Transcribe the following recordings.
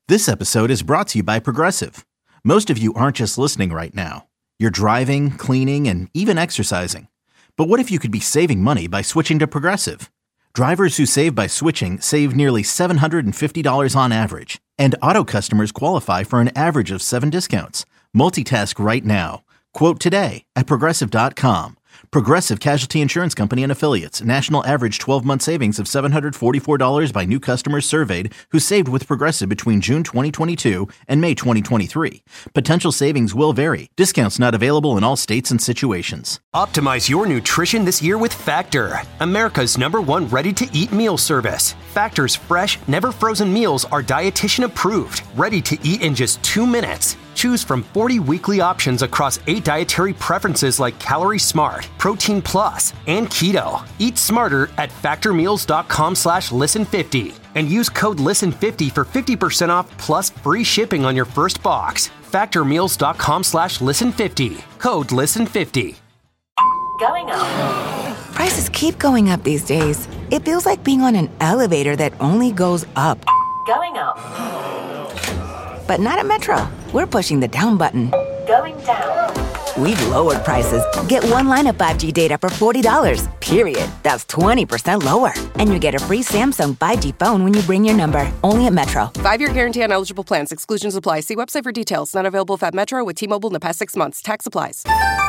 This episode is brought to you by Progressive. Most of you aren't just listening right now. You're driving, cleaning, and even exercising. But what if you could be saving money by switching to Progressive? Drivers who save by switching save nearly $750 on average. And auto customers qualify for an average of 7 discounts. Multitask right now. Quote today at Progressive.com. Progressive Casualty Insurance Company and Affiliates. National average 12-month savings of $744 by new customers surveyed who saved with Progressive between June 2022 and May 2023. Potential savings will vary. Discounts not available in all states and situations. Optimize your nutrition this year with Factor, America's #1 ready-to-eat meal service. Factor's fresh, never-frozen meals are dietitian approved, ready to eat in just 2 minutes. Choose from 40 weekly options across 8 dietary preferences like Calorie Smart, Protein Plus, and Keto. Eat smarter at factormeals.com/listen50 and use code LISTEN50 for 50% off plus free shipping on your first box. Factormeals.com/listen50. Code LISTEN50. Going up. Prices keep going up these days. It feels like being on an elevator that only goes up. Going up. But not at Metro. We're pushing the down button. Going down. We've lowered prices. Get one line of 5G data for $40, period. That's 20% lower. And you get a free Samsung 5G phone when you bring your number. Only at Metro. 5-year guarantee on eligible plans. Exclusions apply. See website for details. Not available at Metro with T-Mobile in the past 6 months. Tax applies.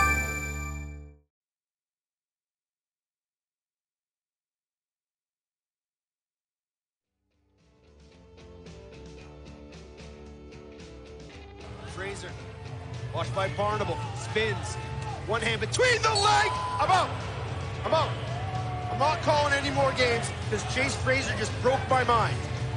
Fraser, watched by Barnable, spins, one hand between the leg. I'm out. I'm not calling any more games because Chase Fraser just broke my mind.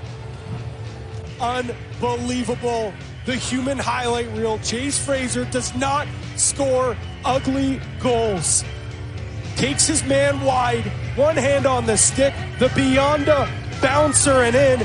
Unbelievable. The human highlight reel. Chase Fraser does not score ugly goals. Takes his man wide, one hand on the stick, the Beyonda bouncer and in.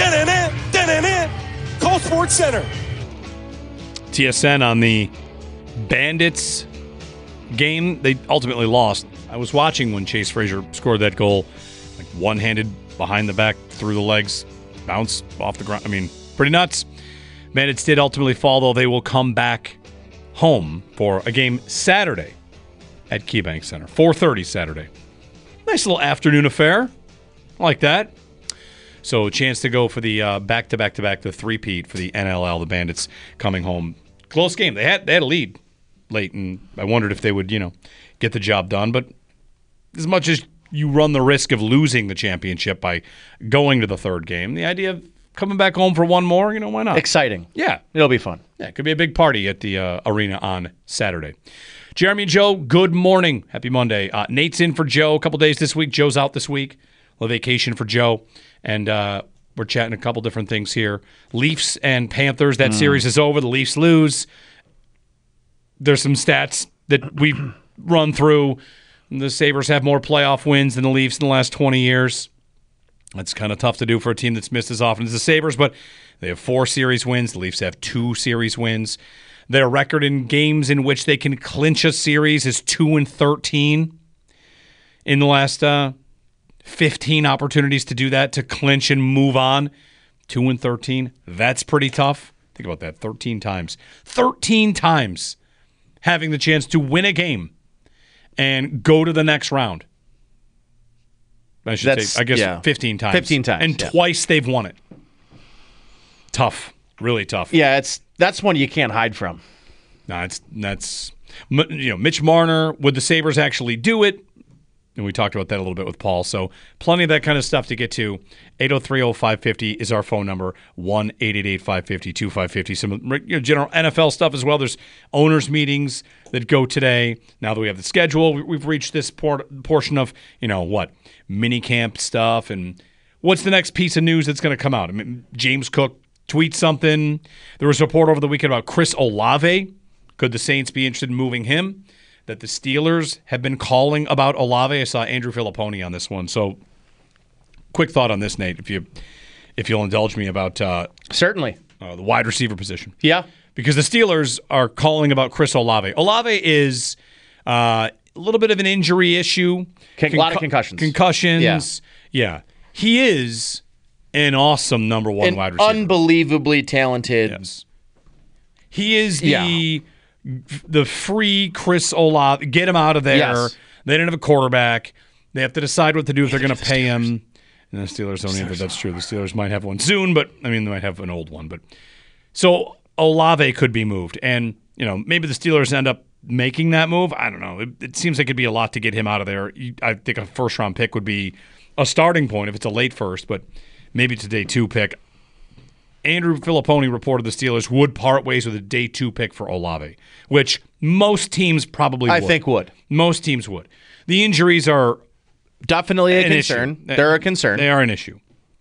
Call Sports Center. TSN on the Bandits game. They ultimately lost. I was watching when Chase Fraser scored that goal, like one-handed behind the back, through the legs, bounce off the ground. I mean, pretty nuts. Bandits did ultimately fall, though. They will come back home for a game Saturday at KeyBank Center. 4:30 Saturday. Nice little afternoon affair. I like that. So a chance to go for the back-to-back-to-back, the three-peat for the NLL, the Bandits coming home. Close game. They had a lead late, and I wondered if they would, get the job done. But as much as you run the risk of losing the championship by going to the third game, the idea of coming back home for one more, why not? Exciting. Yeah. It'll be fun. Yeah, it could be a big party at the arena on Saturday. Jeremy and Joe, good morning. Happy Monday. Nate's in for Joe a couple days this week. Joe's out this week. A vacation for Joe. And we're chatting a couple different things here. Leafs and Panthers, that series is over. The Leafs lose. There's some stats that we've run through. The Sabres have more playoff wins than the Leafs in the last 20 years. That's kind of tough to do for a team that's missed as often as the Sabres, but they have 4 series wins. The Leafs have 2 series wins. Their record in games in which they can clinch a series is 2-13 in the last 15 opportunities to do that, to clinch and move on. 2-13. That's pretty tough. Think about that. 13 times. 13 times having the chance to win a game and go to the next round. I should say, I guess 15 times. 15 times. And twice they've won it. Tough. Really tough. Yeah, that's one you can't hide from. No, that's Mitch Marner, would the Sabres actually do it? And we talked about that a little bit with Paul. So plenty of that kind of stuff to get to. 803-0550 is our phone number. 1-888-550-2550. Some general NFL stuff as well. There's owners' meetings that go today. Now that we have the schedule, we've reached this portion of, mini camp stuff. And what's the next piece of news that's going to come out? I mean, James Cook tweets something. There was a report over the weekend about Chris Olave. Could the Saints be interested in moving him? That the Steelers have been calling about Olave. I saw Andrew Filipponi on this one. So, quick thought on this, Nate, if you'll indulge me about certainly the wide receiver position. Yeah, because the Steelers are calling about Chris Olave. Olave is a little bit of an injury issue. A lot of concussions. Concussions. Yeah. He is an awesome number one An wide receiver. unbelievably talented. Yes. He is the free Chris Olave. Get him out of there. Yes. They didn't have a quarterback. They have to decide what to do if they're going to pay him. And the Steelers don't either. That's true. The Steelers might have one soon, but I mean, they might have an old one. But so Olave could be moved, and maybe the Steelers end up making that move. I don't know. It seems like it'd be a lot to get him out of there. I think a first-round pick would be a starting point if it's a late first, but maybe it's a day 2 pick. Andrew Filipponi reported the Steelers would part ways with a day 2 pick for Olave, which most teams probably would. I think would. Most teams would. The injuries are definitely a an concern. Issue. They're a concern. They are an issue.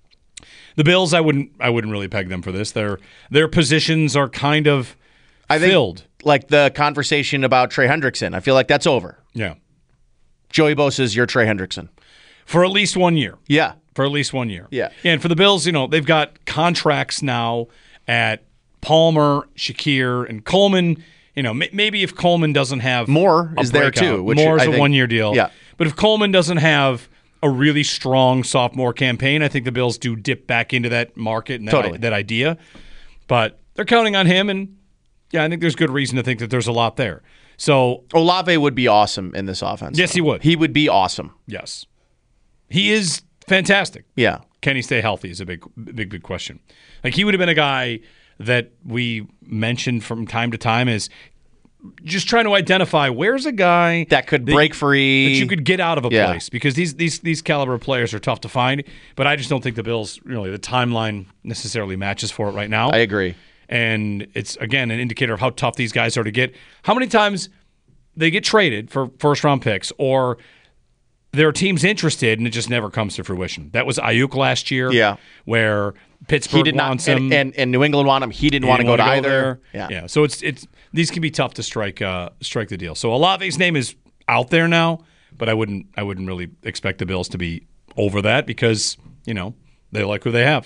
The Bills, I wouldn't really peg them for this. Their positions are kind of filled. Like the conversation about Trey Hendrickson, I feel like that's over. Yeah. Joey Bosa is your Trey Hendrickson. For at least 1 year. Yeah. For at least 1 year. Yeah. And for the Bills, they've got contracts now at Palmer, Shakir, and Coleman. Maybe if Coleman doesn't have Moore is there breakout, too. Which Moore is I a think, 1 year deal. Yeah. But if Coleman doesn't have a really strong sophomore campaign, I think the Bills do dip back into that market and that idea. But they're counting on him, and I think there's good reason to think that there's a lot there. So Olave would be awesome in this offense. Yes, he would. He would be awesome. Yes. He is fantastic. Yeah. Can he stay healthy is a big question. Like, he would have been a guy that we mentioned from time to time as just trying to identify where's a guy that could break free, that you could get out of a place, because these caliber players are tough to find. But I just don't think the Bills, really, the timeline necessarily matches for it right now. I agree. And it's, again, an indicator of how tough these guys are to get. How many times they get traded for first-round picks, or there are teams interested and it just never comes to fruition. That was Ayuk last year, where Pittsburgh wants him. And New England want him. He didn't want to go to either. Yeah. So it's these can be tough to strike the deal. So Olave's name is out there now, but I wouldn't really expect the Bills to be over that, because they like who they have.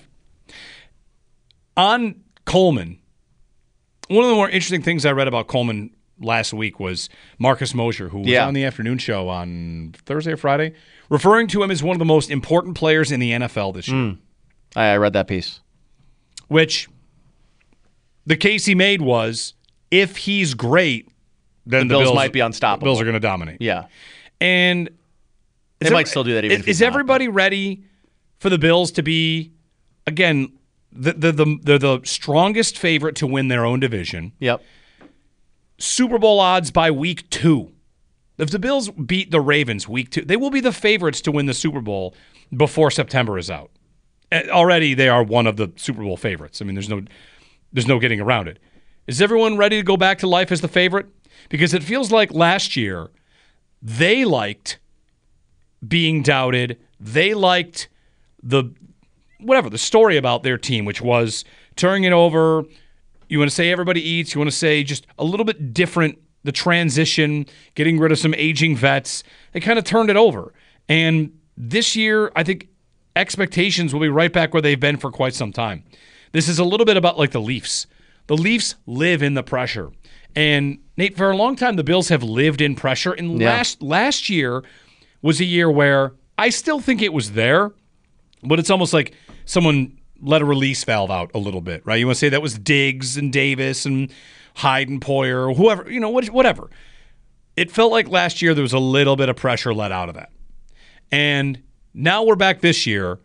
On Coleman, one of the more interesting things I read about Coleman last week was Marcus Mosher, who was on the afternoon show on Thursday or Friday, referring to him as one of the most important players in the NFL this year. I read that piece. Which the case he made was, if he's great, then the Bills might be unstoppable. The Bills are going to dominate. Yeah. And they might still do that even if is everybody ready for the Bills to be, again, they're the strongest favorite to win their own division. Yep. Super Bowl odds by week 2. If the Bills beat the Ravens week 2, they will be the favorites to win the Super Bowl before September is out. Already they are one of the Super Bowl favorites. I mean, there's no getting around it. Is everyone ready to go back to life as the favorite? Because it feels like last year they liked being doubted. They liked the story about their team, which was turning it over. You want to say everybody eats. You want to say just a little bit different, the transition, getting rid of some aging vets. They kind of turned it over. And this year, I think expectations will be right back where they've been for quite some time. This is a little bit about like the Leafs. The Leafs live in the pressure. And, Nate, for a long time, the Bills have lived in pressure. And last year was a year where I still think it was there, but it's almost like someone let a release valve out a little bit, right? You want to say that was Diggs and Davis and Hyde and Poyer, or whoever, whatever. It felt like last year there was a little bit of pressure let out of that. And now we're back this year.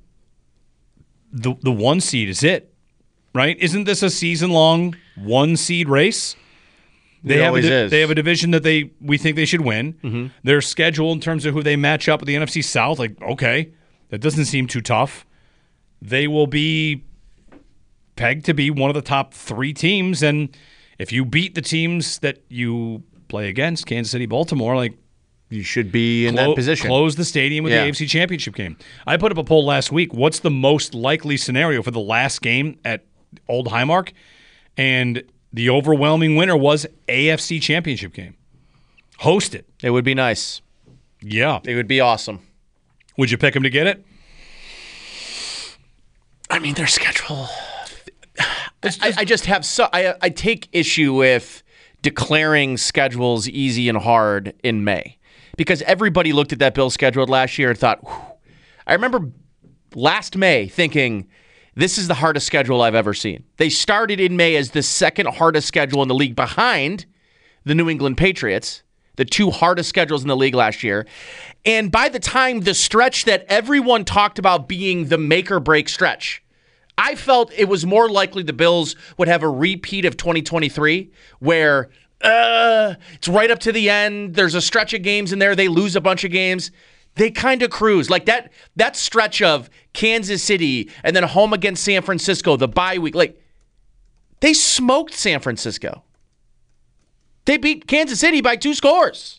The 1 seed is it, right? Isn't this a season-long 1 seed race? They have a division that we think they should win. Mm-hmm. Their schedule in terms of who they match up with the NFC South, like, okay, that doesn't seem too tough. They will be pegged to be one of the top 3 teams, and if you beat the teams that you play against, Kansas City, Baltimore, like, you should be in that position. Close the stadium with the AFC Championship game. I put up a poll last week. What's the most likely scenario for the last game at Old Highmark? And the overwhelming winner was AFC Championship game. Host it. It would be nice. Yeah. It would be awesome. Would you pick them to get it? I mean, their schedule. I just have I take issue with declaring schedules easy and hard in May, because everybody looked at that Bills schedule last year and thought, whew. I remember last May thinking, this is the hardest schedule I've ever seen. They started in May as the second hardest schedule in the league behind the New England Patriots, the two hardest schedules in the league last year. And by the time the stretch that everyone talked about being the make or break stretch, I felt it was more likely the Bills would have a repeat of 2023 where it's right up to the end. There's a stretch of games in there. They lose a bunch of games. They kind of cruise. Like that stretch of Kansas City and then home against San Francisco, the bye week. Like, they smoked San Francisco. They beat Kansas City by 2 scores.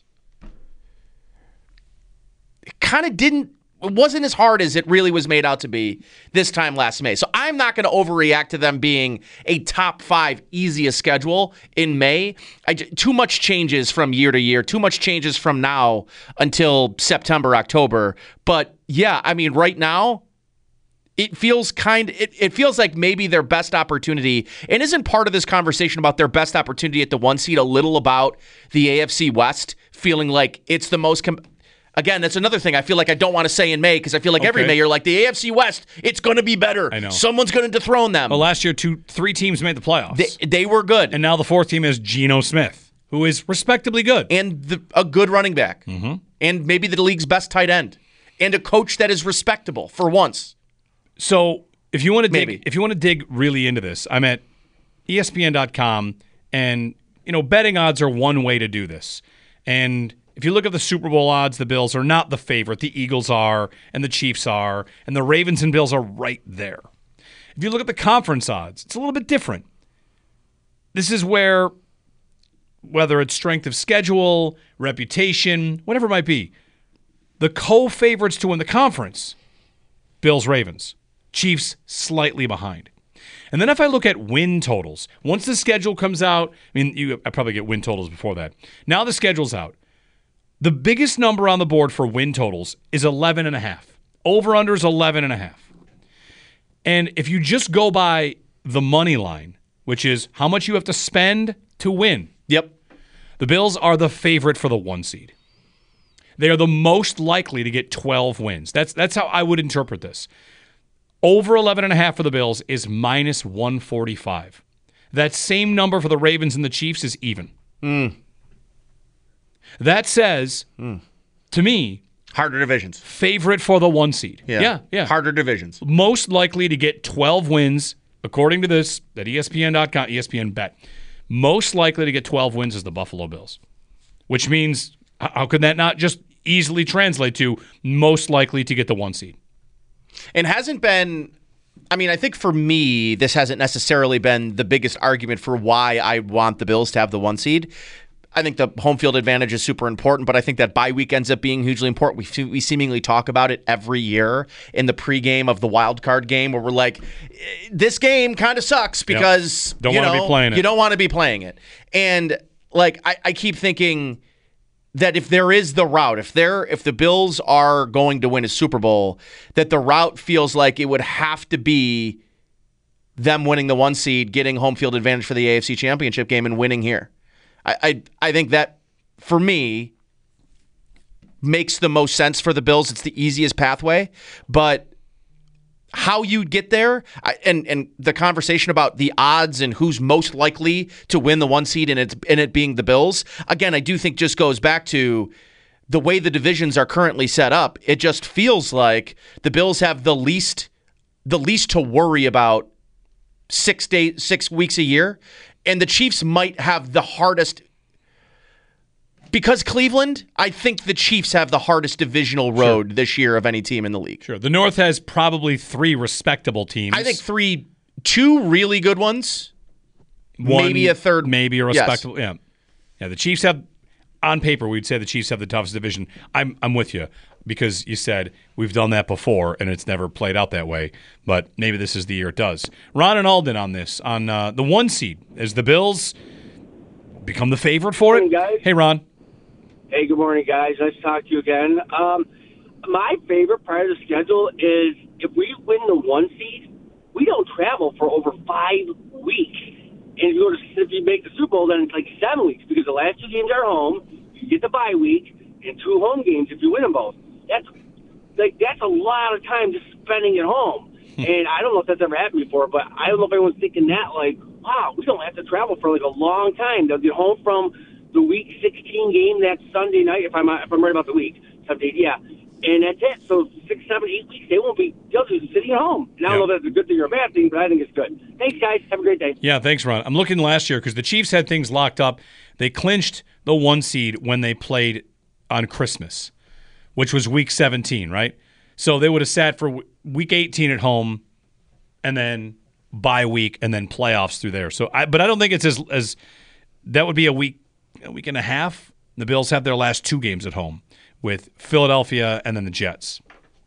It wasn't as hard as it really was made out to be this time last May. So I'm not going to overreact to them being a top 5 easiest schedule in May. Too much changes from year to year. Too much changes from now until September, October. But yeah, I mean, right now, it feels like maybe their best opportunity, and isn't part of this conversation about their best opportunity at the 1 seed a little about the AFC West feeling like it's the most Again, that's another thing I feel like I don't want to say in May because I feel like every May you're like, the AFC West, it's going to be better. I know. Someone's going to dethrone them. Well, last year, 3 teams made the playoffs. They were good. And now the 4th team is Geno Smith, who is respectably good. And a good running back. Mm-hmm. And maybe the league's best tight end. And a coach that is respectable for once. So if you want to dig really into this, I'm at ESPN.com, and betting odds are one way to do this. And if you look at the Super Bowl odds, the Bills are not the favorite. The Eagles are, and the Chiefs are, and the Ravens and Bills are right there. If you look at the conference odds, it's a little bit different. This is where, whether it's strength of schedule, reputation, whatever it might be, the co-favorites to win the conference, Bills, Ravens, Chiefs slightly behind. And then if I look at win totals, once the schedule comes out, I probably get win totals before that. Now the schedule's out. The biggest number on the board for win totals is 11.5. Over-under is 11.5. And if you just go by the money line, which is how much you have to spend to win. Yep. The Bills are the favorite for the 1 seed. They are the most likely to get 12 wins. That's how I would interpret this. Over 11.5 for the Bills is minus 145. That same number for the Ravens and the Chiefs is even. That says, to me, harder divisions. Favorite for the 1 seed. Yeah. Harder divisions. Most likely to get 12 wins, according to this, at ESPN.com, ESPN Bet. Most likely to get 12 wins is the Buffalo Bills. Which means, how could that not just easily translate to most likely to get the 1 seed? And hasn't been, I think for me, this hasn't necessarily been the biggest argument for why I want the Bills to have the 1 seed. I think the home field advantage is super important, but I think that bye week ends up being hugely important. We seemingly talk about it every year in the pregame of the wild card game, where we're like, this game kind of sucks because you don't want to be playing it. And like I keep thinking that if there is the route, if the Bills are going to win a Super Bowl, that the route feels like it would have to be them winning the 1 seed, getting home field advantage for the AFC Championship game, and winning here. I think that, for me, makes the most sense for the Bills. It's the easiest pathway. But how you get there, and the conversation about the odds and who's most likely to win the 1 seed and it being the Bills, again, I do think just goes back to the way the divisions are currently set up. It just feels like the Bills have the least to worry about 6 weeks a year. And the Chiefs might have the hardest, because Cleveland, I think the Chiefs have the hardest divisional road this year of any team in the league. Sure. The North has probably 3 respectable teams. I think 2 really good ones, maybe a third. Maybe a respectable, yes. Yeah, the Chiefs have, on paper, we'd say the Chiefs have the toughest division. I'm with you, because you said we've done that before and it's never played out that way, but maybe this is the year it does. Ron and Alden on this, on the 1 seed. As the Bills become the favorite for it? Good morning, guys. Hey, Ron. Hey, good morning, guys. Nice to talk to you again. My favorite part of the schedule is if we win the 1 seed, we don't travel for over 5 weeks. And if you make the Super Bowl, then it's like 7 weeks, because the last 2 games are home, you get the bye week, and 2 home games if you win them both. like that's a lot of time just spending at home. And I don't know if that's ever happened before, but I don't know if anyone's thinking that, like, wow, we don't have to travel for like a long time. They'll get home from the Week 16 game that Sunday night, if I'm right about the week. Sunday, yeah. And that's it. So 6, 7, 8 weeks, they'll be sitting at home. And I don't know if that's a good thing or a bad thing, but I think it's good. Thanks, guys. Have a great day. Yeah, thanks, Ron. I'm looking last year because the Chiefs had things locked up. They clinched the 1 seed when they played on Christmas, which was Week 17, right? So they would have sat for Week 18 at home and then bye week and then playoffs through there. But I don't think it's as that would be a week and a half. The Bills have their last 2 games at home with Philadelphia and then the Jets.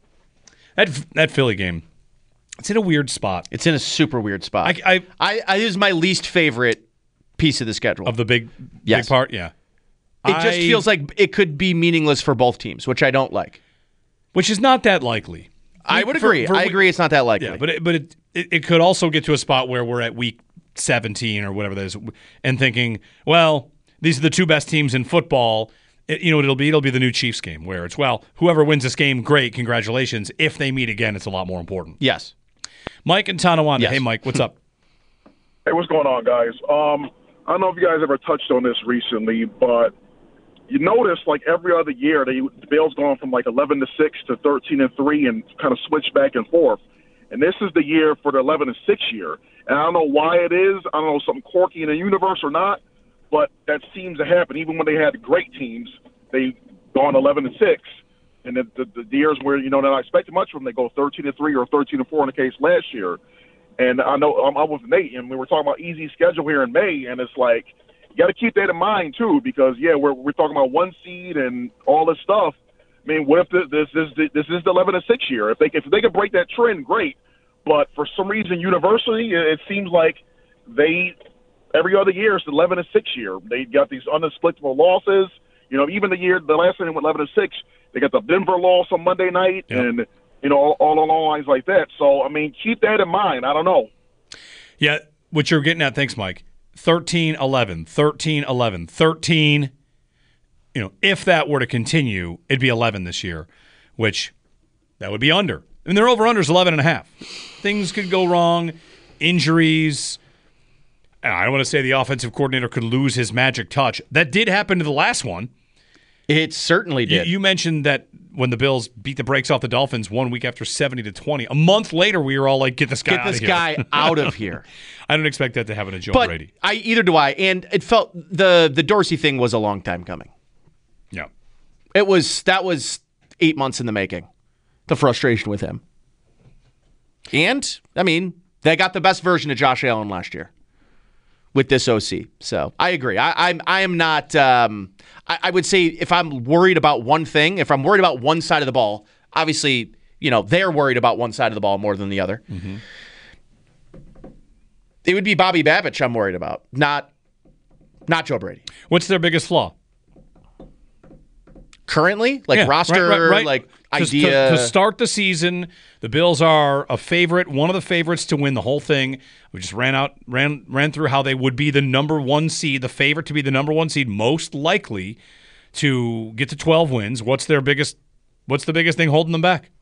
That Philly game, it's in a weird spot. It's in a super weird spot. I this is my least favorite piece of the schedule. Of the big part, yeah. It just feels like it could be meaningless for both teams, which I don't like. Which is not that likely. I would agree. I agree it's not that likely. Yeah, but it could also get to a spot where we're at week 17 or whatever that is and thinking, well, these are the 2 best teams in football. You know what it'll be? It'll be the new Chiefs game where it's, well, whoever wins this game, great, congratulations. If they meet again, it's a lot more important. Yes. Mike and Tonawanda. Yes. Hey, Mike, what's up? Hey, what's going on, guys? I don't know if you guys ever touched on this recently, but you notice like every other year, the Bills going from like 11-6 to 13-3 and kind of switch back and forth. And this is the year for the 11-6 year. And I don't know why it is. I don't know, something quirky in the universe or not, but that seems to happen. Even when they had great teams, they gone 11-6. And the years where, they're not expecting much from them, they go 13-3 or 13-4 in the case last year. And I know I'm with Nate, and we were talking about easy schedule here in May, and it's like, you got to keep that in mind, too, because, we're talking about 1 seed and all this stuff. I mean, what if this is the 11-6 year? If they can break that trend, great. But for some reason, universally, it seems like every other year is the 11-6 year. They got these unexplicable losses. Even the last time they went 11-6, they got the Denver loss on Monday night, and all along lines like that. So, I mean, keep that in mind. I don't know. Yeah, what you're getting at, thanks, Mike. 13-11, 13-11, 13. If that were to continue, it'd be 11 this year, which that would be under. I mean, their over-under is 11.5. Things could go wrong, injuries. I don't want to say the offensive coordinator could lose his magic touch. That did happen to the last one. It certainly did. You mentioned that when the Bills beat the brakes off the Dolphins 1 week after 70-20. A month later, we were all like, get this guy out of here. I don't expect that to happen to Joe Brady. Either do I. And it felt the Dorsey thing was a long time coming. Yeah. That was 8 months in the making, the frustration with him. And, I mean, they got the best version of Josh Allen last year with this OC. So I agree. I am not I would say if I'm worried about one thing, if I'm worried about one side of the ball, obviously, they're worried about one side of the ball more than the other. Mm-hmm. It would be Bobby Babich I'm worried about, not Joe Brady. What's their biggest flaw? Currently? Roster, right. idea. To start the season, the Bills are a favorite, one of the favorites to win the whole thing. We just ran through how they would be the number 1 seed, the favorite to be the number 1 seed, most likely to get to 12 wins. What's the biggest thing holding them back?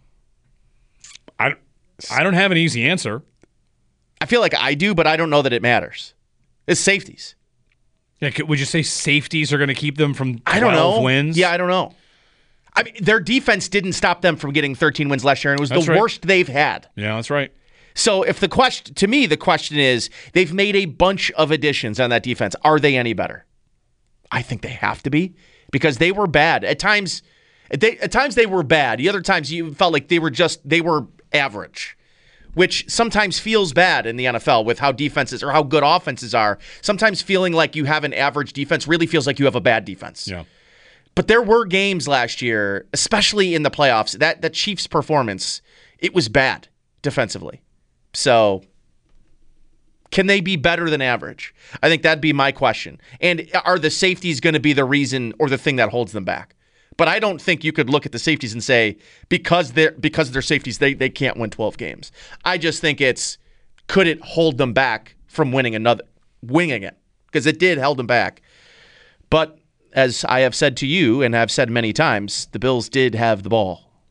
I don't have an easy answer. I feel like I do, but I don't know that it matters. It's safeties. Yeah, would you say safeties are going to keep them from 12 wins? Yeah, I don't know. I mean, their defense didn't stop them from getting 13 wins last year, and it was the worst they've had. Yeah, that's right. So if the question is, they've made a bunch of additions on that defense. Are they any better? I think they have to be, because they were bad. At times they were bad. The other times you felt like they were average, which sometimes feels bad in the NFL with how defenses or how good offenses are. Sometimes feeling like you have an average defense really feels like you have a bad defense. Yeah. But there were games last year, especially in the playoffs, that Chiefs performance, it was bad defensively. So can they be better than average? I think that'd be my question. And are the safeties going to be the reason or the thing that holds them back? But I don't think you could look at the safeties and say, because of their safeties, they can't win 12 games. I just think could it hold them back from winging it? Because it did hold them back. But as I have said to you and have said many times, the Bills did have the ball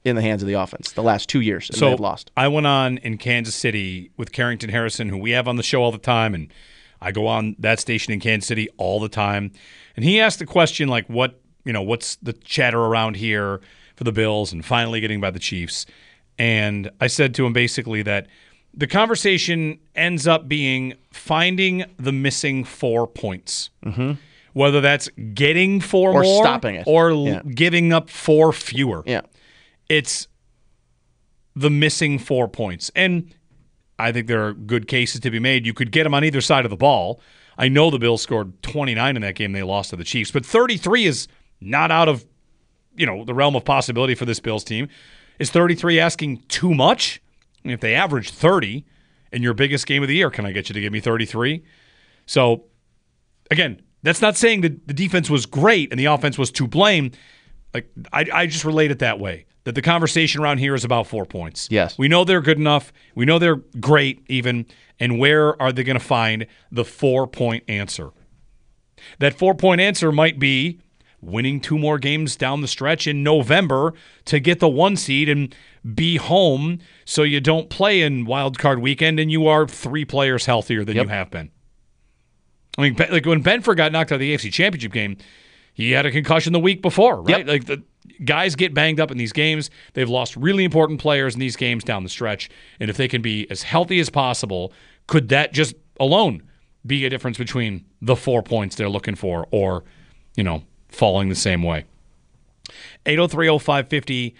in the hands of the offense the last 2 years, and so they've lost. I went on in Kansas City with Carrington Harrison, who we have on the show all the time, and I go on that station in Kansas City all the time. And he asked the question, like, what's the chatter around here for the Bills and finally getting by the Chiefs? And I said to him basically that the conversation ends up being finding the missing 4 points. Mm-hmm. Whether that's getting 4 or more stopping it, or giving up 4 fewer. Yeah. It's the missing 4 points. And I think there are good cases to be made. You could get them on either side of the ball. I know the Bills scored 29 in that game they lost to the Chiefs, but 33 is not out of the realm of possibility for this Bills team. Is 33 asking too much? I mean, if they average 30 in your biggest game of the year, can I get you to give me 33? So, again, that's not saying that the defense was great and the offense was to blame. Like I just relate it that way, that the conversation around here is about 4 points. Yes. We know they're good enough. We know they're great even. And where are they going to find the 4-point answer? That 4-point answer might be winning 2 more games down the stretch in November to get the 1 seed and be home so you don't play in wild card weekend and you are 3 players healthier than you have been. I mean, like when Benford got knocked out of the AFC Championship game, he had a concussion the week before, right? Yep. Like the guys get banged up in these games. They've lost really important players in these games down the stretch. And if they can be as healthy as possible, could that just alone be a difference between the 4 points they're looking for or, falling the same way? 803-0550,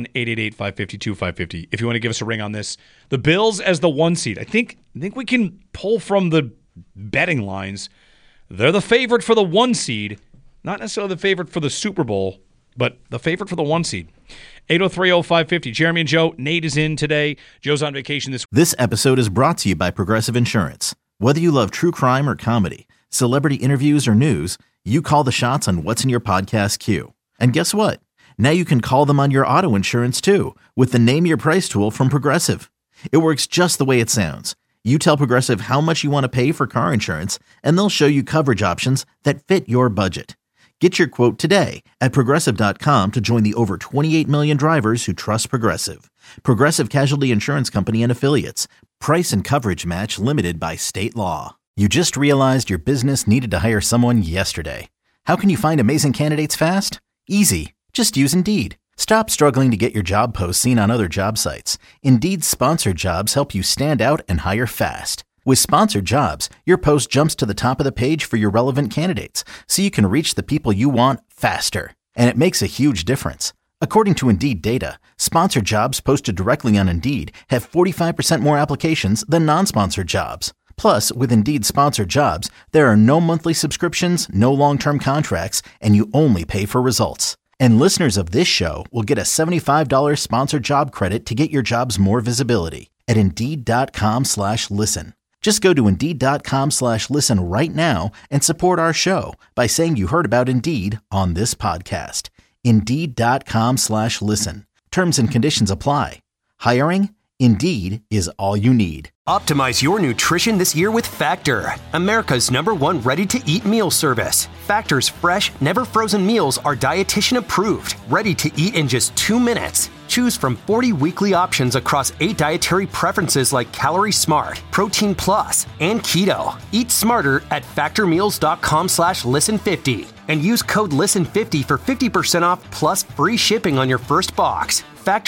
1-888-552-550. If you want to give us a ring on this. The Bills as the 1 seed. I think we can pull from the betting lines. They're the favorite for the 1 seed. Not necessarily the favorite for the Super Bowl, but the favorite for the 1 seed. 803-0550. Jeremy and Joe. Nate is in today. Joe's on vacation this week. This episode is brought to you by Progressive Insurance. Whether you love true crime or comedy, celebrity interviews or news, you call the shots on what's in your podcast queue. And guess what? Now you can call them on your auto insurance too with the Name Your Price tool from Progressive. It works just the way it sounds. You tell Progressive how much you want to pay for car insurance, and they'll show you coverage options that fit your budget. Get your quote today at Progressive.com to join the over 28 million drivers who trust Progressive. Progressive Casualty Insurance Company and Affiliates. Price and coverage match limited by state law. You just realized your business needed to hire someone yesterday. How can you find amazing candidates fast? Easy. Just use Indeed. Stop struggling to get your job posts seen on other job sites. Indeed's sponsored jobs help you stand out and hire fast. With sponsored jobs, your post jumps to the top of the page for your relevant candidates, so you can reach the people you want faster. And it makes a huge difference. According to Indeed data, sponsored jobs posted directly on Indeed have 45% more applications than non-sponsored jobs. Plus, with Indeed sponsored jobs, there are no monthly subscriptions, no long-term contracts, and you only pay for results. And listeners of this show will get a $75 sponsored job credit to get your jobs more visibility at Indeed.com/listen. Just go to Indeed.com/listen right now and support our show by saying you heard about Indeed on this podcast. Indeed.com/listen. Terms and conditions apply. Hiring? Indeed is all you need. Optimize your nutrition this year with Factor, America's #1 ready-to-eat meal service. Factor's fresh, never frozen meals are dietitian approved, ready to eat in just 2 minutes. Choose from 40 weekly options across 8 dietary preferences like Calorie Smart, Protein Plus, and Keto. Eat smarter at factormeals.com/listen50 and use code LISTEN50 for 50% off plus free shipping on your first box.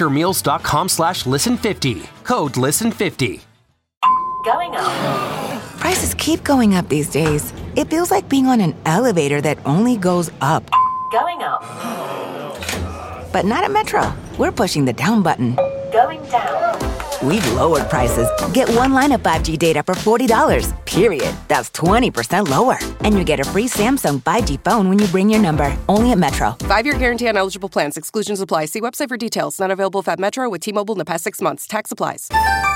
Factormeals.com/listen50. Code LISTEN50. Going up. Prices keep going up these days. It feels like being on an elevator that only goes up. Going up. But not at Metro. We're pushing the down button. Going down. We've lowered prices. Get 1 line of 5G data for $40, period. That's 20% lower. And you get a free Samsung 5G phone when you bring your number. Only at Metro. 5-year guarantee on eligible plans. Exclusions apply. See website for details. Not available at Metro with T-Mobile in the past 6 months. Tax applies.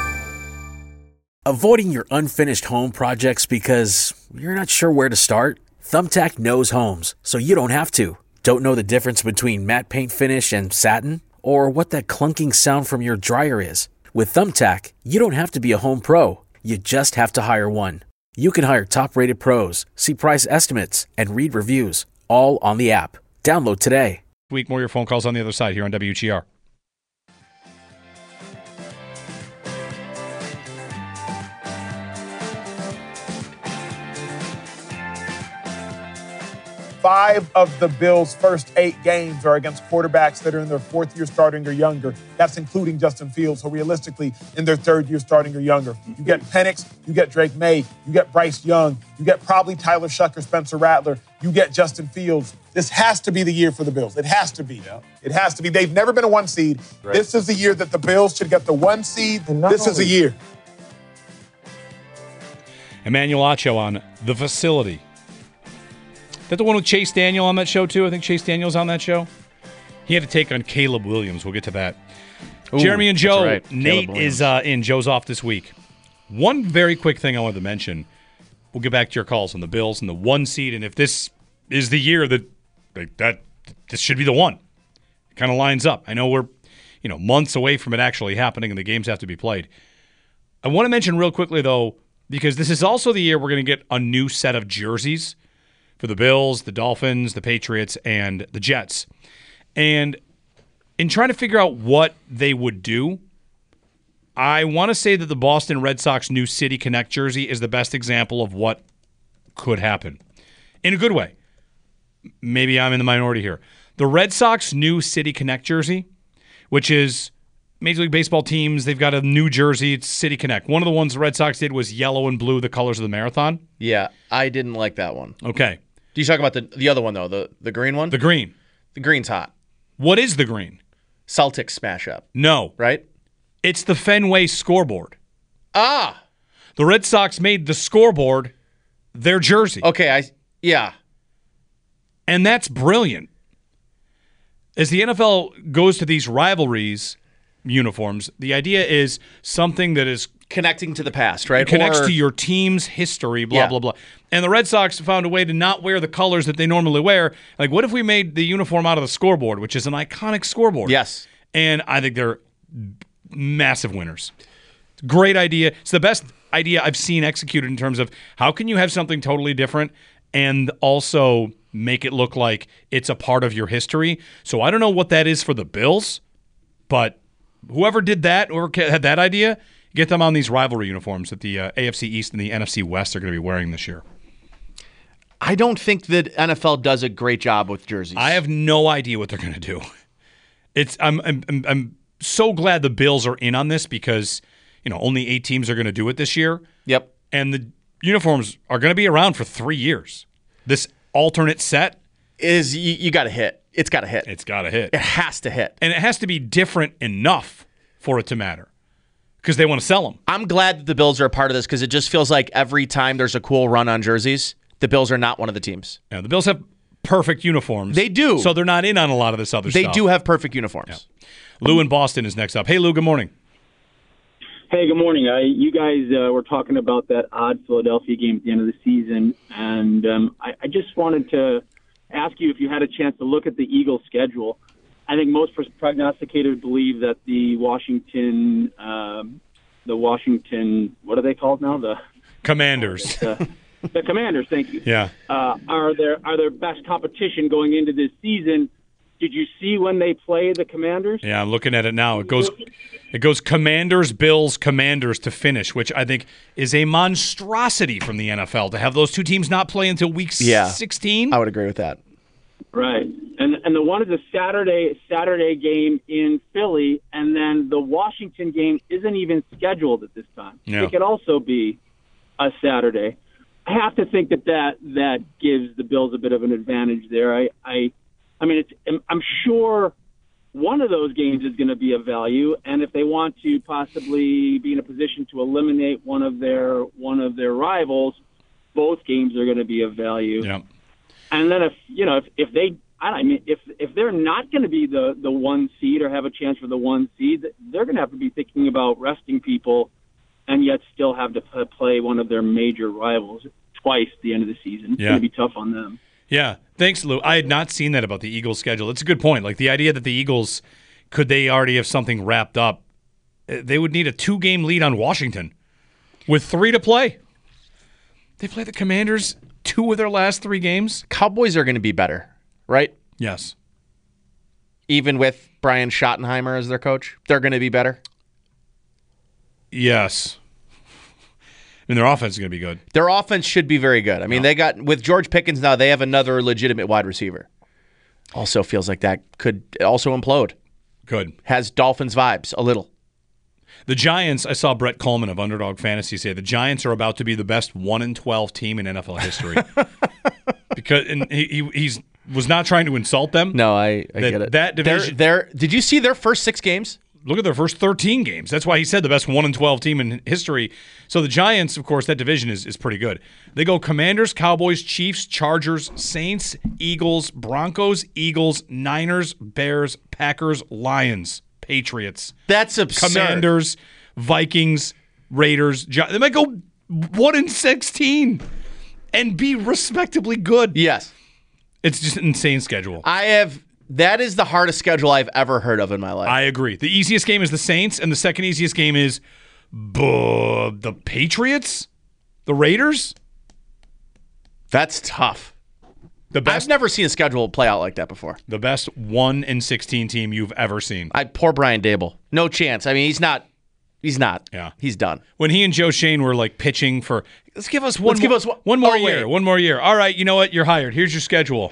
Avoiding your unfinished home projects because you're not sure where to start? Thumbtack knows homes, so you don't have to. Don't know the difference between matte paint finish and satin? Or what that clunking sound from your dryer is? With Thumbtack, you don't have to be a home pro. You just have to hire one. You can hire top-rated pros, see price estimates, and read reviews, all on the app. Download today. More your phone calls on the other side here on WGR. 5 of the Bills' first 8 games are against quarterbacks that are in their 4th year starting or younger. That's including Justin Fields, who realistically in their 3rd year starting or younger. You get Penix, you get Drake May, you get Bryce Young, you get probably Tyler Shucker, Spencer Rattler, you get Justin Fields. This has to be the year for the Bills. It has to be. Yeah. It has to be. They've never been a 1 seed. Right. This is the year that the Bills should get the 1 seed. This is a year. Emmanuel Acho on The Facility. Is that the one with Chase Daniel on that show, too? I think Chase Daniel's on that show. He had to take on Caleb Williams. We'll get to that. Ooh, Jeremy and Joe, right. Nate is in. Joe's off this week. One very quick thing I wanted to mention. We'll get back to your calls on the Bills and the 1 seed, and if this is the year that this should be the one. It kind of lines up. I know we're months away from it actually happening, and the games have to be played. I want to mention real quickly, though, because this is also the year we're going to get a new set of jerseys for the Bills, the Dolphins, the Patriots, and the Jets. And in trying to figure out what they would do, I want to say that the Boston Red Sox new City Connect jersey is the best example of what could happen. In a good way. Maybe I'm in the minority here. The Red Sox new City Connect jersey, which is Major League Baseball teams, they've got a new jersey. It's City Connect. One of the ones the Red Sox did was yellow and blue, the colors of the Marathon. Yeah, I didn't like that one. Okay. Do you talk about the other one, though, the green one? The green. The green's hot. What is the green? Celtics smash up. No. Right? It's the Fenway scoreboard. Ah! The Red Sox made the scoreboard their jersey. Okay, yeah. And that's brilliant. As the NFL goes to these rivalries uniforms, the idea is something that is connecting to the past, right? Connects to your team's history, blah, blah, blah. And the Red Sox found a way to not wear the colors that they normally wear. Like, what if we made the uniform out of the scoreboard, which is an iconic scoreboard? Yes. And I think they're massive winners. Great idea. It's the best idea I've seen executed in terms of how can you have something totally different and also make it look like it's a part of your history. So I don't know what that is for the Bills, but whoever did that or had that idea, get them on these rivalry uniforms that the AFC East and the NFC West are going to be wearing this year. I don't think that NFL does a great job with jerseys. I have no idea what they're going to do. I'm so glad the Bills are in on this because only 8 teams are going to do it this year. Yep. And the uniforms are going to be around for 3 years. This alternate set is you got to hit. It's got to hit. It's got to hit. It has to hit. And it has to be different enough for it to matter because they want to sell them. I'm glad that the Bills are a part of this because it just feels like every time there's a cool run on jerseys, the Bills are not one of the teams. Yeah, the Bills have perfect uniforms. They do. So they're not in on a lot of this other stuff. They do have perfect uniforms. Yeah. Lou in Boston is next up. Hey, Lou, good morning. Hey, good morning. You guys were talking about that odd Philadelphia game at the end of the season, and I just wanted to ask you if you had a chance to look at the Eagles' schedule. I think most prognosticators believe that the Washington, what are they called now? The Commanders. The Commanders, thank you. Yeah. Are their best competition going into this season. Did you see when they play the Commanders? Yeah, I'm looking at it now. It goes Commanders, Bills, Commanders to finish, which I think is a monstrosity from the NFL to have those two teams not play until week 16. I would agree with that. Right. And the one is a Saturday game in Philly, and then the Washington game isn't even scheduled at this time. Yeah. It could also be a Saturday. I have to think that gives the Bills a bit of an advantage there. I'm sure one of those games is going to be of value, and if they want to possibly be in a position to eliminate one of their rivals, both games are going to be of value. Yeah. And then if they're not going to be the 1 seed or have a chance for the 1 seed, they're going to have to be thinking about resting people, and yet still have to play one of their major rivals twice at the end of the season. It's going to be tough on them. Yeah. Thanks, Lou. I had not seen that about the Eagles' schedule. It's a good point. Like the idea that the Eagles, could they already have something wrapped up? They would need a 2-game lead on Washington with 3 to play. They play the Commanders 2 of their last 3 games. Cowboys are going to be better, right? Yes. Even with Brian Schottenheimer as their coach, they're going to be better? Yes. mean, their offense is going to be good. Their offense should be very good. I mean, they got with George Pickens now, they have another legitimate wide receiver. Also feels like that could also implode. Could. Has Dolphins vibes a little. The Giants, I saw Brett Coleman of Underdog Fantasy say the Giants are about to be the best 1-12 team in NFL history. Because he was not trying to insult them. No, I get it. That division. Did you see their first 6 games? Look at their first 13 games. That's why he said the best 1-12 team in history. So the Giants, of course, that division is pretty good. They go Commanders, Cowboys, Chiefs, Chargers, Saints, Eagles, Broncos, Eagles, Niners, Bears, Packers, Lions, Patriots. That's absurd. Commanders, Vikings, Raiders. They might go 1-16 and be respectably good. Yes. It's just an insane schedule. That is the hardest schedule I've ever heard of in my life. I agree. The easiest game is the Saints, and the second easiest game is the Patriots, the Raiders. That's tough. I've never seen a schedule play out like that before. The best 1-16 team you've ever seen. Poor Brian Dable. No chance. I mean, he's not. Yeah. He's done. When he and Joe Shane were like pitching for, let's give us one more year. One more year. All right, you know what? You're hired. Here's your schedule.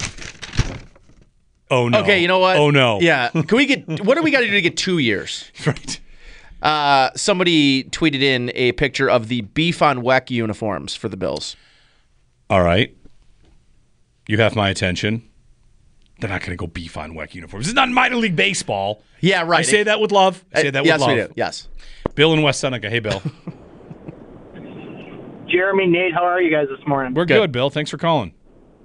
Oh, no. Okay, you know what? Oh, no. Yeah. What do we got to do to get 2 years? Right. Somebody tweeted in a picture of the Beef on Weck uniforms for the Bills. All right. You have my attention. They're not going to go Beef on Weck uniforms. This is not minor league baseball. Yeah, right. I say that with love. Yes, we do. Yes. Bill in West Seneca. Hey, Bill. Jeremy, Nate, how are you guys this morning? We're good, Bill. Thanks for calling.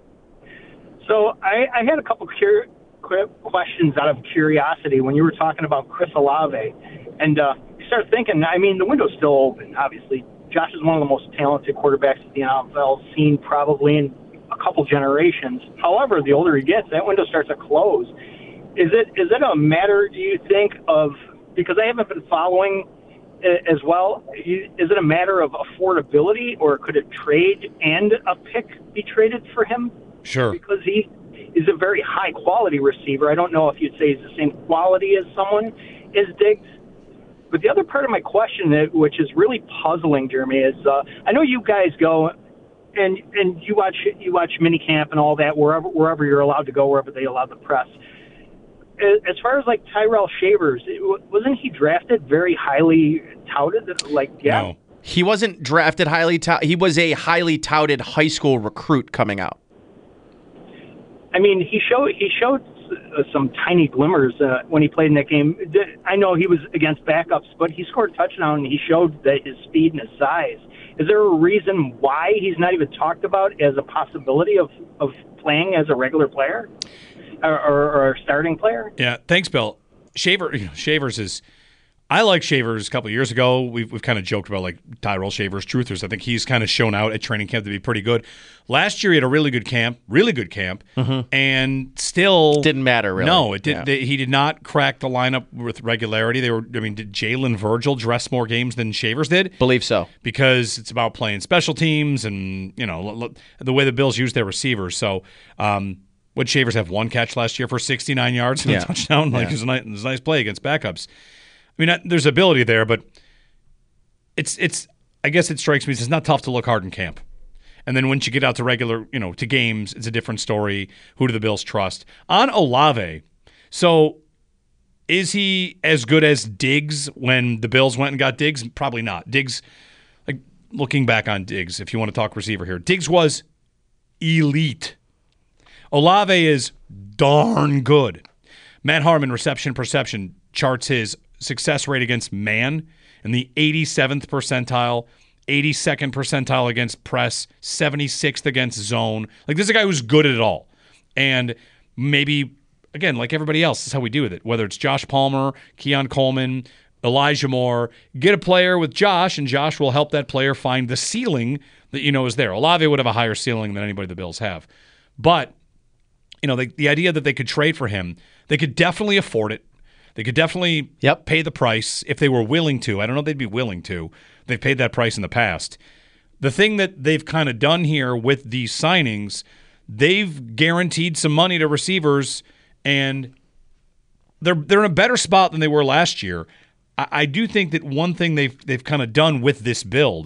So I had a couple quick questions out of curiosity when you were talking about Chris Olave. And you start thinking, I mean, the window's still open, obviously. Josh is one of the most talented quarterbacks that the NFL has seen probably in a couple generations. However, the older he gets, that window starts to close. Is it a matter, do you think, of, because I haven't been following as well, is it a matter of affordability, or could a trade and a pick be traded for him? Sure. Because he is a very high-quality receiver. I don't know if you'd say he's the same quality as someone is Diggs. But the other part of my question, which is really puzzling, Jeremy, is I know you guys go and you watch minicamp and all that wherever you're allowed to go, wherever they allow the press. As far as like Tyrell Shavers, wasn't he drafted very highly touted? No. He wasn't drafted highly touted. He was a highly touted high school recruit coming out. I mean, he showed some tiny glimmers when he played in that game. I know he was against backups, but he scored a touchdown and he showed that his speed and his size. Is there a reason why he's not even talked about as a possibility of playing as a regular player or a starting player? Yeah, thanks, Bill. Shavers is. I like Shavers a couple of years ago. We've kind of joked about like Tyrell Shavers truthers. I think he's kind of shown out at training camp to be pretty good. Last year he had a really good camp, and still didn't matter really. No, it did. He did not crack the lineup with regularity. Did Jalen Virgil dress more games than Shavers did? Believe so, because it's about playing special teams and the way the Bills use their receivers. So. Would Shavers have one catch last year for 69 yards and a touchdown? It was a nice play against backups. I mean, there's ability there, but it's. I guess it strikes me as it's not tough to look hard in camp, and then once you get out to regular, to games, it's a different story. Who do the Bills trust on Olave? So, is he as good as Diggs when the Bills went and got Diggs? Probably not. Diggs, like looking back on Diggs, if you want to talk receiver here, Diggs was elite. Olave is darn good. Matt Harmon, reception perception, charts his success rate against man in the 87th percentile, 82nd percentile against press, 76th against zone. Like, this is a guy who's good at it all. And maybe, again, like everybody else, this is how we deal with it. Whether it's Josh Palmer, Keon Coleman, Elijah Moore, get a player with Josh, and Josh will help that player find the ceiling that is there. Olave would have a higher ceiling than anybody the Bills have. But the idea that they could trade for him, they could definitely afford it. They could definitely pay the price if they were willing to. I don't know if they'd be willing to. They've paid that price in the past. The thing that they've kind of done here with these signings, they've guaranteed some money to receivers, and they're in a better spot than they were last year. I do think that one thing they've kind of done with this build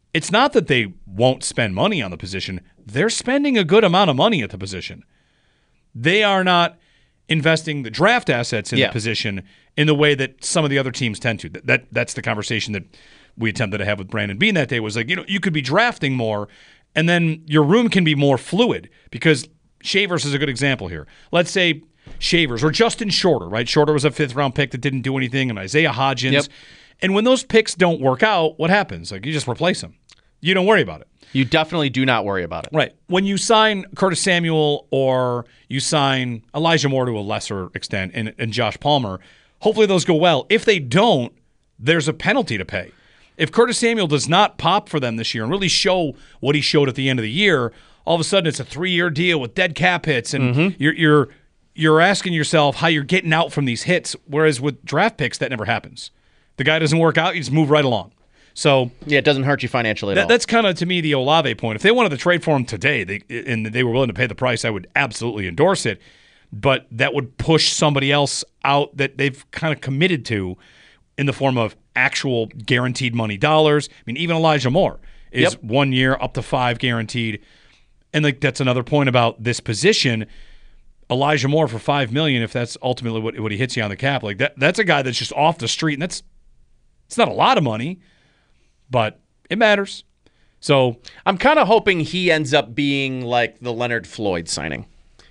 it's not that they won't spend money on the position. They're spending a good amount of money at the position. They are not investing the draft assets in the position in the way that some of the other teams tend to. That's the conversation that we attempted to have with Brandon Beane that day was like, you could be drafting more and then your room can be more fluid because Shavers is a good example here. Let's say Shavers or Justin Shorter, right? Shorter was a 5th-round pick that didn't do anything, and Isaiah Hodgins. Yep. And when those picks don't work out, what happens? Like you just replace them. You don't worry about it. You definitely do not worry about it. Right. When you sign Curtis Samuel or you sign Elijah Moore to a lesser extent and Josh Palmer, hopefully those go well. If they don't, there's a penalty to pay. If Curtis Samuel does not pop for them this year and really show what he showed at the end of the year, all of a sudden it's a 3-year deal with dead cap hits, and you're asking yourself how you're getting out from these hits, whereas with draft picks, that never happens. The guy doesn't work out, you just move right along. So yeah, it doesn't hurt you financially at all. That's kind of, to me, the Olave point. If they wanted to trade for him today and they were willing to pay the price, I would absolutely endorse it. But that would push somebody else out that they've kind of committed to in the form of actual guaranteed money dollars. I mean, even Elijah Moore is 1 year up to 5 guaranteed. And like that's another point about this position. Elijah Moore for $5 million, if that's ultimately what he hits you on the cap, like that's a guy that's just off the street, and it's not a lot of money, but it matters. So I'm kind of hoping he ends up being like the Leonard Floyd signing.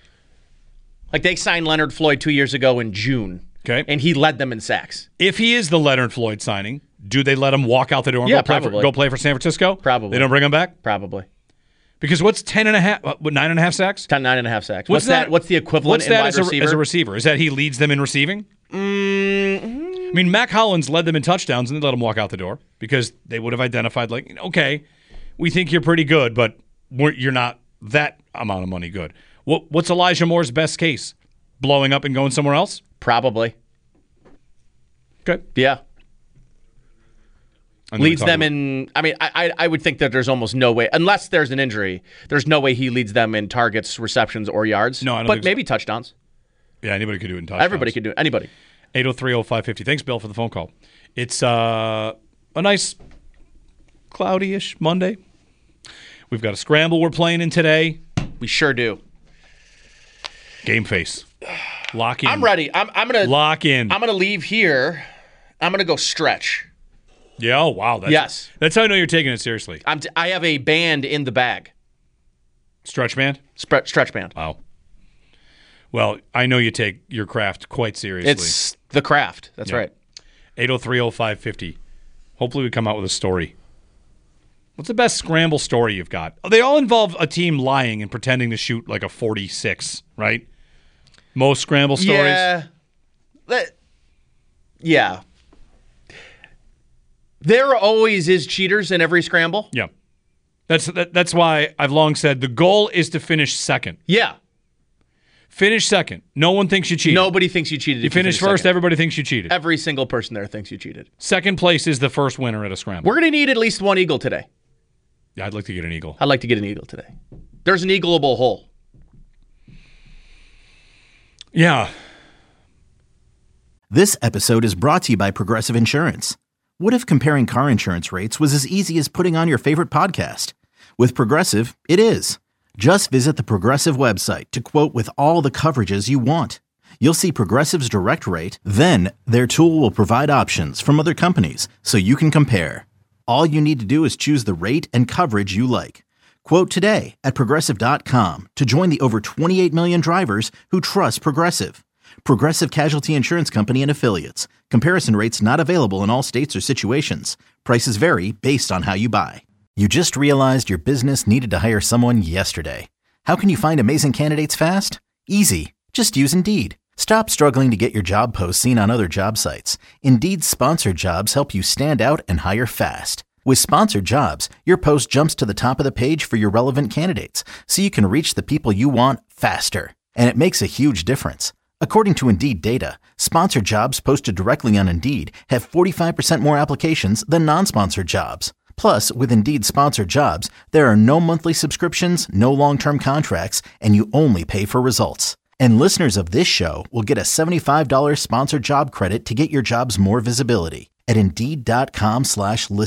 Like they signed Leonard Floyd 2 years ago in June. Okay. And he led them in sacks. If he is the Leonard Floyd signing, do they let him walk out the door and go play for San Francisco? Probably. They don't bring him back? Probably. Because what's 9.5 sacks? 9.5 sacks. What's that? What's the equivalent in wide receiver? As a receiver? Is that he leads them in receiving? I mean, Mac Hollins led them in touchdowns, and they let him walk out the door because they would have identified, like, okay, we think you're pretty good, but you're not that amount of money good. What's Elijah Moore's best case? Blowing up and going somewhere else? Probably. Okay. Yeah. Leads them in. I mean, I would think that there's almost no way, unless there's an injury, there's no way he leads them in targets, receptions, or yards. No, I don't but think so. maybe touchdowns. Yeah, anybody could do it in touchdowns. Everybody could do it. Anybody. 803-0550. Thanks, Bill, for the phone call. It's a nice cloudy-ish Monday. We've got a scramble we're playing in today. We sure do. Game face. Lock in. I'm ready. I'm gonna lock in. I'm gonna leave here. I'm gonna go stretch. Yeah. Oh, wow. Yes. That's how I know you're taking it seriously. I have a band in the bag. Stretch band? Stretch band. Wow. Well, I know you take your craft quite seriously. It's the craft. That's right. 803-0550. Hopefully we come out with a story. What's the best scramble story you've got? They all involve a team lying and pretending to shoot like a 46, right? Most scramble stories? Yeah. There always is cheaters in every scramble. Yeah. That's why I've long said the goal is to finish second. Yeah. Finish second. No one thinks you cheated. Nobody thinks you cheated. You finish first, second. everybody thinks you cheated. Every single person there thinks you cheated. Second place is the first winner at a scramble. We're going to need at least one eagle today. Yeah, I'd like to get an eagle. I'd like to get an eagle today. There's an eagleable hole. Yeah. This episode is brought to you by Progressive Insurance. What if comparing car insurance rates was as easy as putting on your favorite podcast? With Progressive, it is. Just visit the Progressive website to quote with all the coverages you want. You'll see Progressive's direct rate, then their tool will provide options from other companies so you can compare. All you need to do is choose the rate and coverage you like. Quote today at Progressive.com to join the over 28 million drivers who trust Progressive. Progressive Casualty Insurance Company and Affiliates. Comparison rates not available in all states or situations. Prices vary based on how you buy. You just realized your business needed to hire someone yesterday. How can you find amazing candidates fast? Easy. Just use Indeed. Stop struggling to get your job posts seen on other job sites. Indeed's sponsored jobs help you stand out and hire fast. With sponsored jobs, your post jumps to the top of the page for your relevant candidates, so you can reach the people you want faster. And it makes a huge difference. According to Indeed data, sponsored jobs posted directly on Indeed have 45% more applications than non-sponsored jobs. Plus, with Indeed sponsored jobs, there are no monthly subscriptions, no long-term contracts, and you only pay for results. And listeners of this show will get a $75 sponsored job credit to get your jobs more visibility at Indeed.com/listen.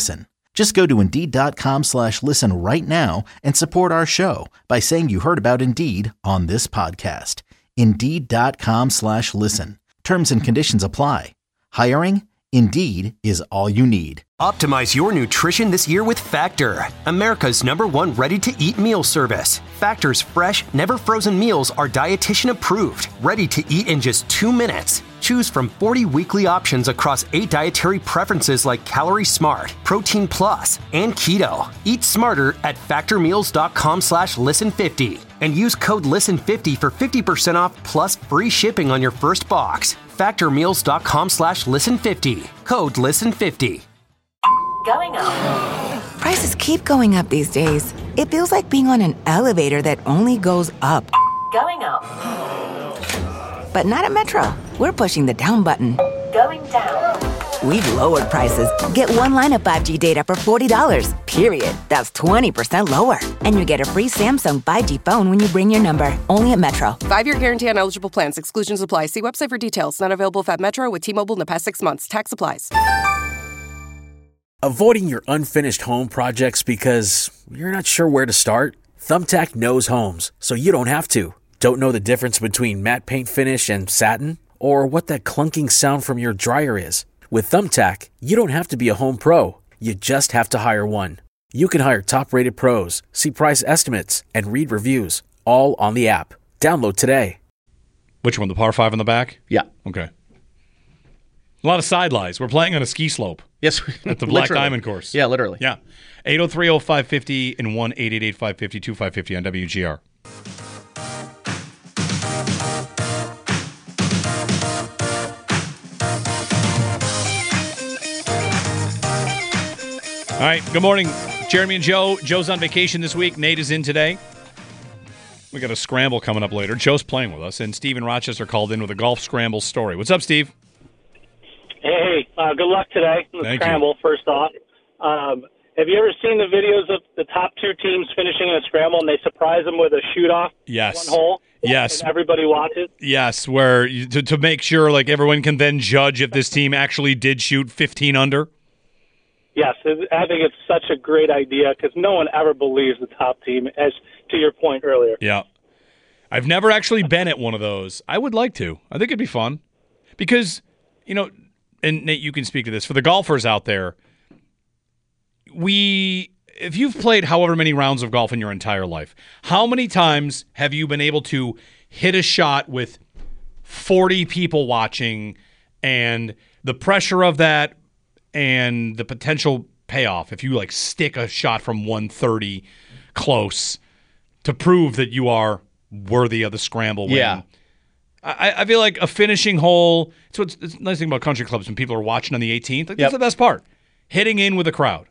Just go to Indeed.com/listen right now and support our show by saying you heard about Indeed on this podcast. Indeed.com/listen. Terms and conditions apply. Hiring? Indeed is all you need. Optimize your nutrition this year with Factor, America's #1 ready-to-eat meal service. Factor's fresh, never frozen meals are dietitian approved, ready to eat in just 2 minutes. Choose from 40 weekly options across 8 dietary preferences like Calorie Smart, Protein Plus, and Keto. Eat smarter at factormeals.com/listen50 and use code LISTEN50 for 50% off plus free shipping on your first box. Factormeals.com/listen50. Code LISTEN50. Going up. Prices keep going up these days. It feels like being on an elevator that only goes up. Going up. But not at Metro. We're pushing the down button. Going down. We've lowered prices. Get one line of 5G data for $40, period. That's 20% lower. And you get a free Samsung 5G phone when you bring your number. Only at Metro. 5-year guarantee on eligible plans. Exclusions apply. See website for details. Not available at Metro with T-Mobile in the past 6 months. Tax applies. Avoiding your unfinished home projects because you're not sure where to start? Thumbtack knows homes, so you don't have to. Don't know the difference between matte paint finish and satin? Or what that clunking sound from your dryer is? With Thumbtack, you don't have to be a home pro. You just have to hire one. You can hire top-rated pros, see price estimates, and read reviews, all on the app. Download today. Which one, the par 5 in the back? Yeah. Okay. A lot of side lies. We're playing on a ski slope. Yes. At the Black Diamond course. Yeah, literally. Yeah. 803-0550 and 1-888-550-2550 on WGR. All right, good morning, Jeremy and Joe. Joe's on vacation this week. Nate is in today. We got a scramble coming up later. Joe's playing with us, and Steve in Rochester called in with a golf scramble story. What's up, Steve? Hey, good luck today in the scramble, first off. Have you ever seen the videos of the top 2 teams finishing in a scramble and they surprise them with a shoot-off? Yes. One hole? Yes. And everybody watches? Yes, where to make sure like everyone can then judge if this team actually did shoot 15 under. Yes, I think it's such a great idea because no one ever believes the top team, as to your point earlier. Yeah. I've never actually been at one of those. I would like to. I think it'd be fun. Because, you know, and Nate, you can speak to this. For the golfers out there, if you've played however many rounds of golf in your entire life, how many times have you been able to hit a shot with 40 people watching and the pressure of that and the potential payoff if you like stick a shot from 130 close to prove that you are worthy of the scramble win? Yeah. I feel like a finishing hole, it's the nice thing about country clubs when people are watching on the 18th. Like, that's the best part. Hitting in with a crowd.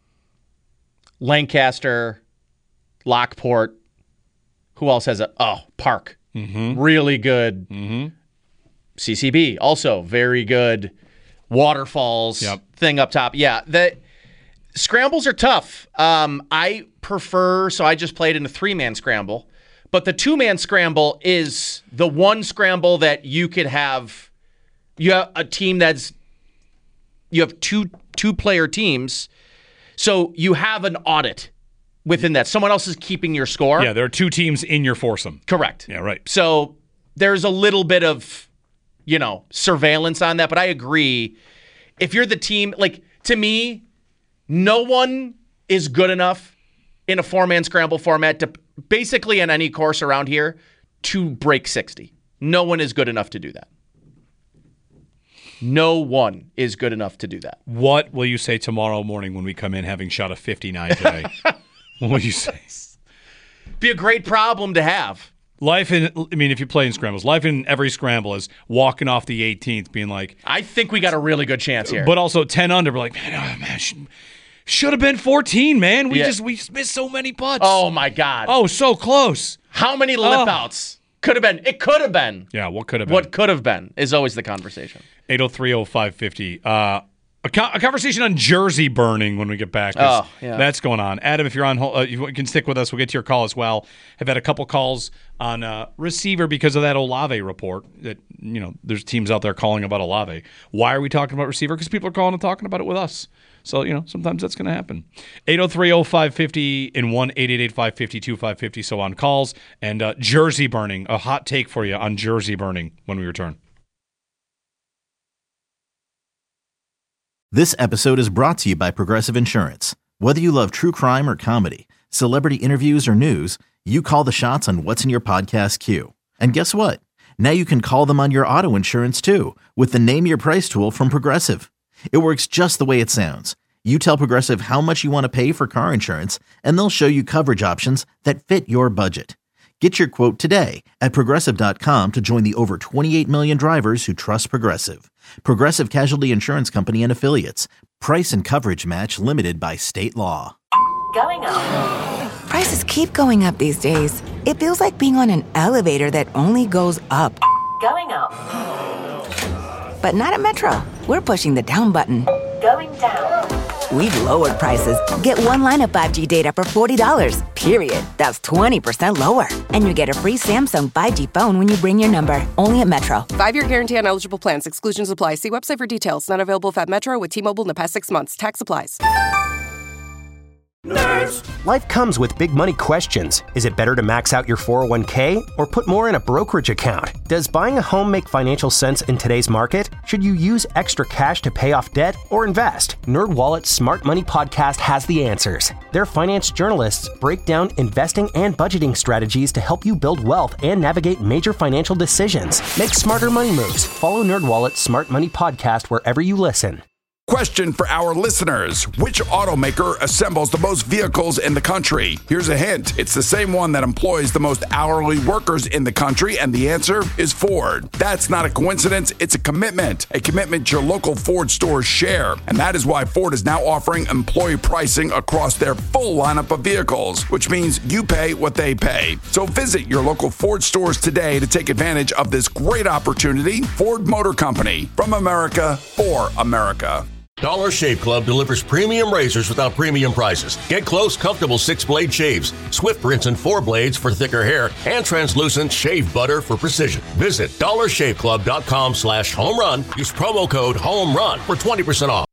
Lancaster, Lockport. Who else has Park. Mm-hmm. Really good. Mm-hmm. CCB, also very good. Waterfalls thing up top. Yeah, the scrambles are tough. I prefer, so I just played in a 3-man scramble, but the 2-man scramble is the one scramble that you could have. You have a team you have two-player teams, so you have an audit within that. Someone else is keeping your score. Yeah, there are 2 teams in your foursome. Correct. Yeah, right. So there's a little bit of, surveillance on that. But I agree. If you're the team, to me, no one is good enough in a 4-man scramble format to basically on any course around here to break 60. No one is good enough to do that. No one is good enough to do that. What will you say tomorrow morning when we come in having shot a 59 today? What will you say? Be a great problem to have. If you play in scrambles, life in every scramble is walking off the 18th being like, I think we got a really good chance here. But also 10 under, we're like, man, should have been 14, man. We missed so many putts. Oh, my God. Oh, so close. How many lip outs? Could have been. It could have been. Yeah, what could have been? What could have been is always the conversation. 803-0550. A conversation on jersey burning when we get back. That's going on. Adam, if you're on hold, you can stick with us. We'll get to your call as well. I've had a couple calls on receiver because of that Olave report that, there's teams out there calling about Olave. Why are we talking about receiver? Because people are calling and talking about it with us. So, sometimes that's going to happen. 803-0550 and 1-888-550-2550. So on calls. And jersey burning, a hot take for you on jersey burning when we return. This episode is brought to you by Progressive Insurance. Whether you love true crime or comedy, celebrity interviews or news, you call the shots on what's in your podcast queue. And guess what? Now you can call them on your auto insurance too with the Name Your Price tool from Progressive. It works just the way it sounds. You tell Progressive how much you want to pay for car insurance, and they'll show you coverage options that fit your budget. Get your quote today at Progressive.com to join the over 28 million drivers who trust Progressive. Progressive Casualty Insurance Company and Affiliates. Price and coverage match limited by state law. Going up. Prices keep going up these days. It feels like being on an elevator that only goes up. Going up. But not at Metro. We're pushing the down button. Going down. We've lowered prices. Get one line of 5G data for $40, period. That's 20% lower. And you get a free Samsung 5G phone when you bring your number. Only at Metro. 5-year guarantee on eligible plans. Exclusions apply. See website for details. Not available at Metro with T-Mobile in the past 6 months. Tax applies. Nerds. Life comes with big money questions. Is it better to max out your 401k or put more in a brokerage account? Does buying a home make financial sense in today's market? Should you use extra cash to pay off debt or invest? NerdWallet's Smart Money podcast has the answers. Their finance journalists break down investing and budgeting strategies to help you build wealth and navigate major financial decisions. Make smarter money moves. Follow NerdWallet's Smart Money podcast wherever you listen. Question for our listeners. Which automaker assembles the most vehicles in the country? Here's a hint. It's the same one that employs the most hourly workers in the country, and the answer is Ford. That's not a coincidence. It's a commitment your local Ford stores share. And that is why Ford is now offering employee pricing across their full lineup of vehicles, which means you pay what they pay. So visit your local Ford stores today to take advantage of this great opportunity. Ford Motor Company, from America for America. Dollar Shave Club delivers premium razors without premium prices. Get close, comfortable 6-blade shaves, swift rinse and 4 blades for thicker hair, and translucent shave butter for precision. Visit dollarshaveclub.com/home run. Use promo code HOME RUN for 20% off.